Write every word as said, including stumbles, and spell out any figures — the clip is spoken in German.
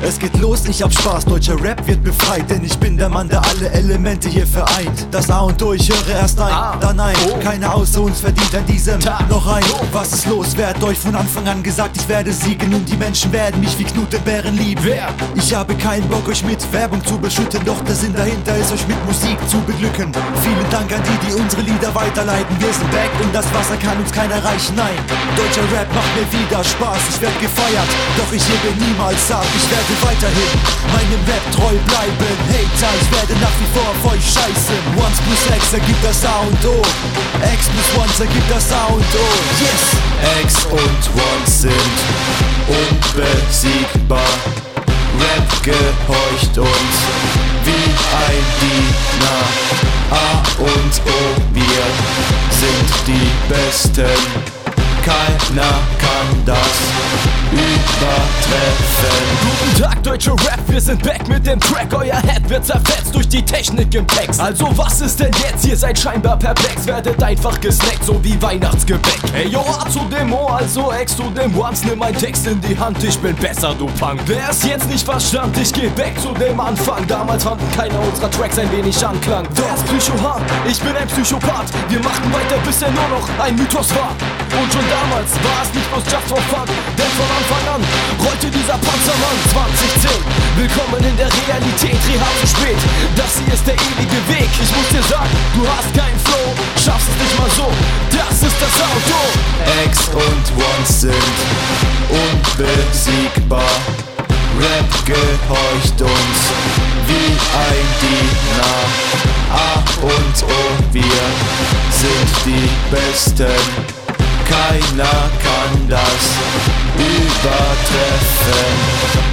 Es geht los, ich hab Spaß, deutscher Rap wird befreit, denn ich bin der Mann, der alle Elemente hier vereint. Das A und O, ich höre erst ein, ah, dann ein, oh. keiner außer uns verdient an diesem Tag noch ein. oh. Was ist los? Wer hat euch von Anfang an gesagt, ich werde siegen und die Menschen werden mich wie Knutebären lieben? Wer? Ich habe keinen Bock, euch mit Werbung zu beschütten, doch der Sinn dahinter ist, euch mit Musik zu beglücken. Vielen Dank an die, die unsere Lieder weiterleiten. Wir sind back und das Wasser kann uns keiner reichen, nein. Deutscher Rap macht mir wieder Spaß, ich werd gefeiert, doch ich hebe niemals ab. Ich werde weiterhin meinem Rap treu bleiben. Hater, ich werde nach wie vor auf euch scheißen. Once plus X ergibt das A und O. X plus Once ergibt das A und O. Yes! X und Once sind unbesiegbar. Rap gehorcht uns wie ein Diener. A und O, wir sind die Besten. Keiner kann das übertreffen. Guten Tag, deutscher Rap, wir sind back mit dem Track. Euer Head wird zerfetzt durch die Technik im Text. Also was ist denn jetzt? Ihr seid scheinbar perplex, werdet einfach gesnackt, so wie Weihnachtsgebäck. Ey yo, A zu dem O, also X zu dem Once. Nimm meinen Text in die Hand, ich bin besser, du Punk. Wer es jetzt nicht verstand, ich geh back zu dem Anfang. Damals fanden keiner unserer Tracks ein wenig Anklang. Wer ist Psychohard? Ich bin ein Psychopath. Wir machten weiter, bis er nur noch ein Mythos war. Und schon damals war es nicht bloß just for fun, denn von Anfang an rollte dieser Panzermann. Zwanzig zehn, willkommen in der Realität, Reha zu spät, das hier ist der ewige Weg. Ich muss dir sagen, du hast keinen Flow, schaffst es nicht mal so, das ist das Auto. X und Once sind unbesiegbar. Rap gehorcht uns wie ein Diener. A und O, wir sind die Besten. Keiner kann das übertreffen.